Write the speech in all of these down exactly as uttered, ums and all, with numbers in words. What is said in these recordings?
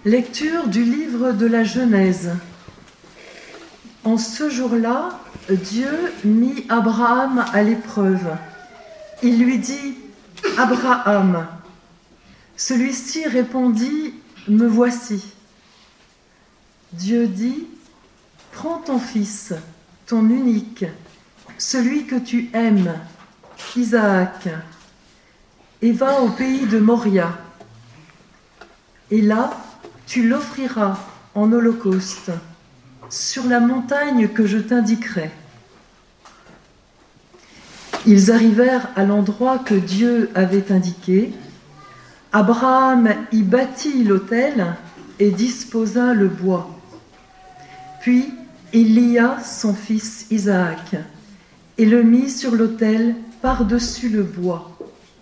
Lecture du livre de la Genèse. En ce jour-là, Dieu mit Abraham à l'épreuve. Il lui dit « Abraham ». Celui-ci répondit « Me voici ». Dieu dit « Prends ton fils, ton unique, celui que tu aimes, Isaac, et va au pays de Moria. Et là, tu l'offriras en holocauste sur la montagne que je t'indiquerai. » Ils arrivèrent à l'endroit que Dieu avait indiqué. Abraham y bâtit l'autel et disposa le bois. Puis il lia son fils Isaac et le mit sur l'autel par-dessus le bois.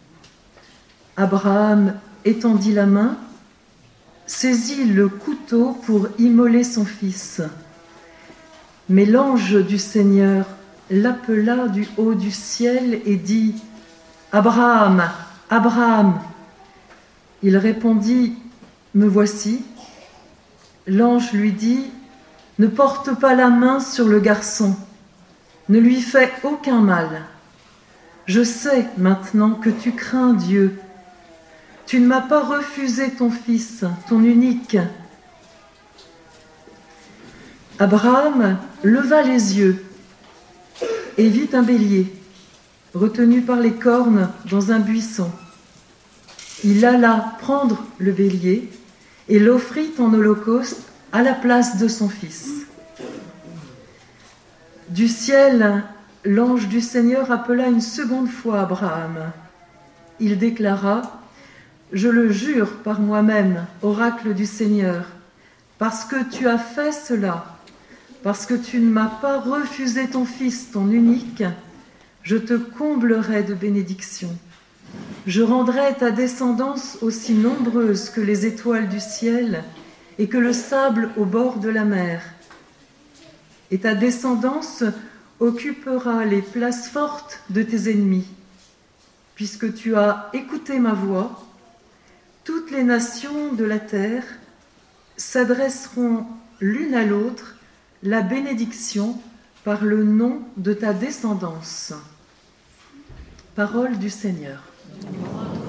Abraham étendit la main, saisit le couteau pour immoler son fils. Mais l'ange du Seigneur l'appela du haut du ciel et dit « Abraham, Abraham !» Il répondit « Me voici ». L'ange lui dit « Ne porte pas la main sur le garçon, ne lui fais aucun mal. Je sais maintenant que tu crains Dieu. Tu ne m'as pas refusé ton fils, ton unique. » Abraham leva les yeux et vit un bélier, retenu par les cornes dans un buisson. Il alla prendre le bélier et l'offrit en holocauste à la place de son fils. Du ciel, l'ange du Seigneur appela une seconde fois Abraham. Il déclara « Je le jure par moi-même, oracle du Seigneur, parce que tu as fait cela, parce que tu ne m'as pas refusé ton fils, ton unique, je te comblerai de bénédictions. Je rendrai ta descendance aussi nombreuse que les étoiles du ciel et que le sable au bord de la mer. Et ta descendance occupera les places fortes de tes ennemis. Puisque tu as écouté ma voix, toutes les nations de la terre s'adresseront l'une à l'autre la bénédiction par le nom de ta descendance. Parole du Seigneur.